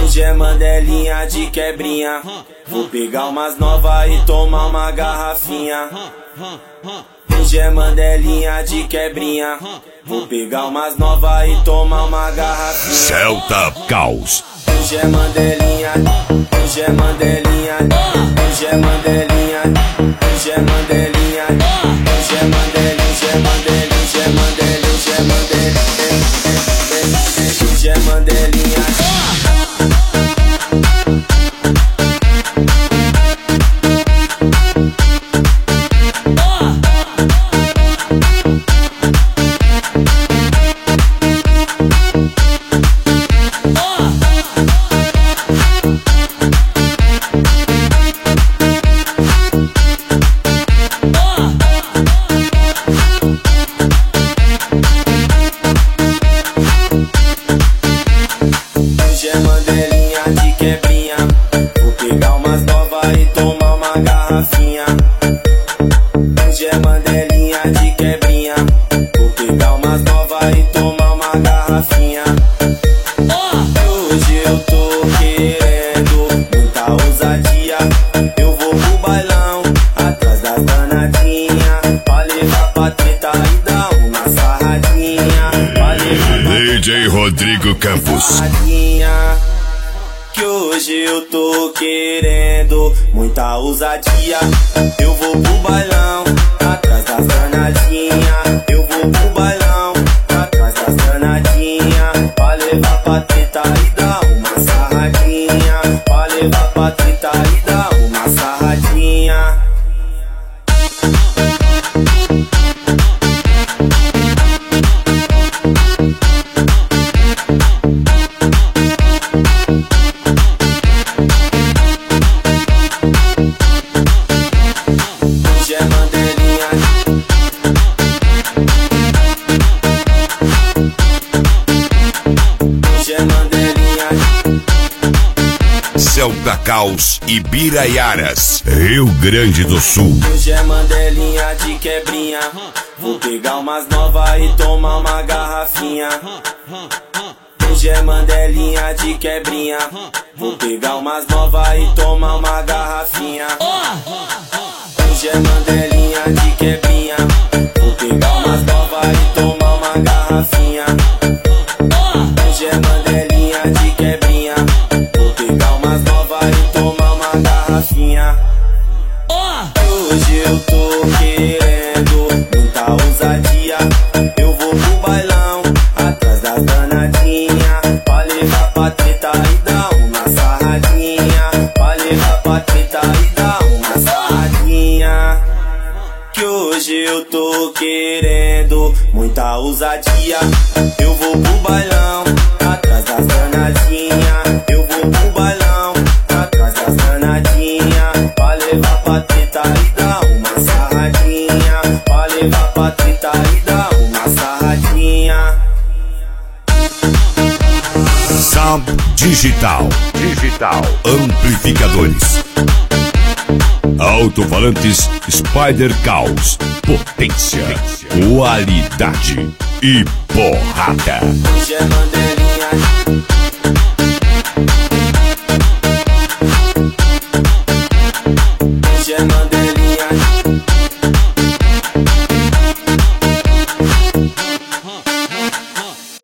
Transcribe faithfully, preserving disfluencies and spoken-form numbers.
Hoje é mandelinha de quebrinha. Vou pegar umas novas e tomar uma garrafinha. Hoje é mandelinha de quebrinha. Vou pegar umas novas e tomar uma garrafinha. Celta Caos. Hoje é mandelinha, hoje é mandelinha, hoje é mandelinha, hoje é mandelinha, hoje é mandelinha, hoje é mandelinha, hoje é mandelinha, hoje é mandelinha, hoje é mandelinha. Hoje é mandelinha de quebrinha. Vou pegar umas novas e tomar uma garrafinha. Hoje eu tô querendo muita ousadia. Eu vou pro bailão atrás das danadinhas, pra levar pra treta e dar uma sarradinha. D J Rodrigo Campos. Que hoje eu tô querendo muita ousadia. Eu vou pro bailão atrás das danadinhas. Eu vou pro bailão atrás das danadinhas, pra levar pra treta e dar uma sarradinha. Pra levar pra treta e dar uma sarradinha. Celta Caos, Ibiraiaras, Rio Grande do Sul. Hoje é mandelinha de quebrinha. Vou pegar umas novas e tomar uma garrafinha. Hoje é mandelinha de quebrinha. Vou pegar umas novas e tomar uma garrafinha. Hoje é mandelinha de quebrinha. Vou pegar umas novas e tomar uma garrafinha. Hoje é mandelinha de quebrinha. Vou pegar umas novas e tomar uma garrafinha. Hoje eu tô querendo muita ousadia. Eu vou pro bailão atrás das danadinhas, pra levar pra treta e dar uma sarradinha. Pra levar pra treta e dar uma sarradinha. Que hoje eu tô querendo muita ousadia. Eu vou pro bailão atrás das danadinhas. Eu vou pro bailão atrás das danadinhas, pra levar pra treta e dar uma sarradinha. Pra levar pra treta e dar uma sarradinha. Sound Digital. Digital. Amplificadores. Alto-falantes Spider Caos. Potência, qualidade e porrada. Hoje é